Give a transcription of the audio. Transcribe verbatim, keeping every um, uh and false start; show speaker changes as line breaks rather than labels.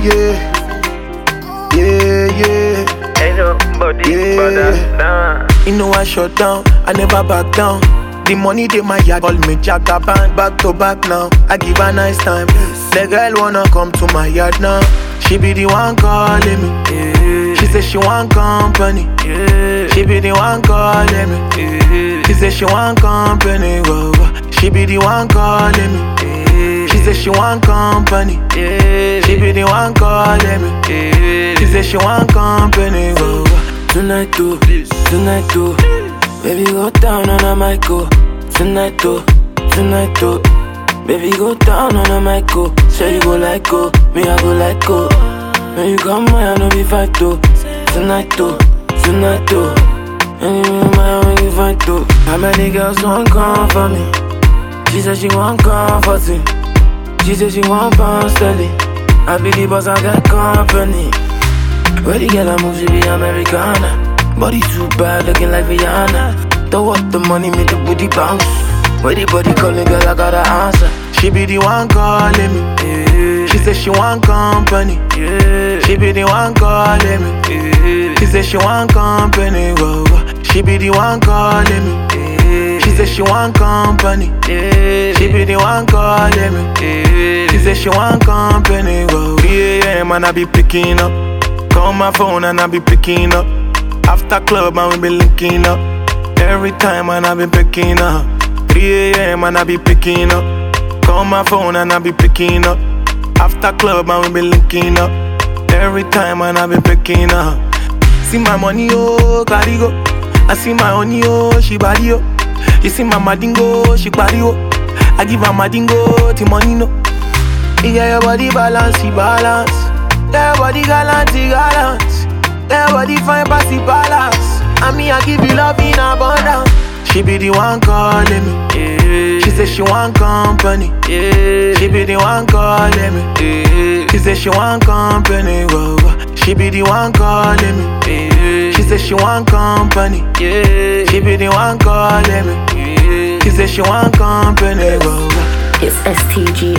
yeah, yeah, yeah.
Ain't nobody
Yeah.
but that, nah.
You know I shut down, I never back down. The money they my yard, call me Jagaban. Back to back now, I give her nice time. The girl wanna come to my yard now. She be the one calling me.
Yeah.
She say she want company.
Yeah.
She be the one calling me.
Yeah.
She say she want company. Whoa, whoa. She be the one calling me.
Yeah.
She say she want company.
Yeah.
She be the one calling me.
Yeah.
She say she want company. Whoa, whoa.
Tonight too, tonight too. Baby go down on a mic go. Tonight too, tonight too. Baby go down on a mic go. Say you go like go, me I go like go. When you come my I know be fight too. Tonight too, tonight too. And you in my when you fight too. How many girls want come for me? She said she want comforting. She said she want pound steady. I be the boss, I got company. Where the girl I move, she be Americana. Body too bad, looking like Rihanna. Throw up the money, make the booty bounce. Where the body calling, girl, I gotta answer.
She be the one calling me.
Yeah.
She say she want company.
Yeah.
She be the one calling me.
Yeah.
She say she want company. Whoa, whoa. She be the one calling me.
Yeah.
She say she want company.
Yeah.
She be the one calling me.
Yeah.
She say she want company. Whoa, yeah, man, I be picking up. Call my phone and I be picking up. After club and we be linking up. Every time and I be picking up. three a.m. and I be picking up. Call my phone and I be picking up. After club and we be linking up. Every time and I be picking up. See my money, oh, carry go. I see my honey, oh, she body, oh. You see my madingo, she body, oh. I give her madingo, the money, no. You get your body balance, she balance. Yeah, your body gallant, she gallant. Yeah, your body fine, pass the balance. And me, I give you love in abundance. She be the one calling me.
Yeah.
She say she want company.
Yeah.
She be the one calling me.
Yeah.
She say she want company. Whoa, whoa. She be the one calling me.
Yeah.
She say she want company.
Yeah.
She be the one calling me.
Yeah.
She say she want company. Whoa, whoa.
It's S T G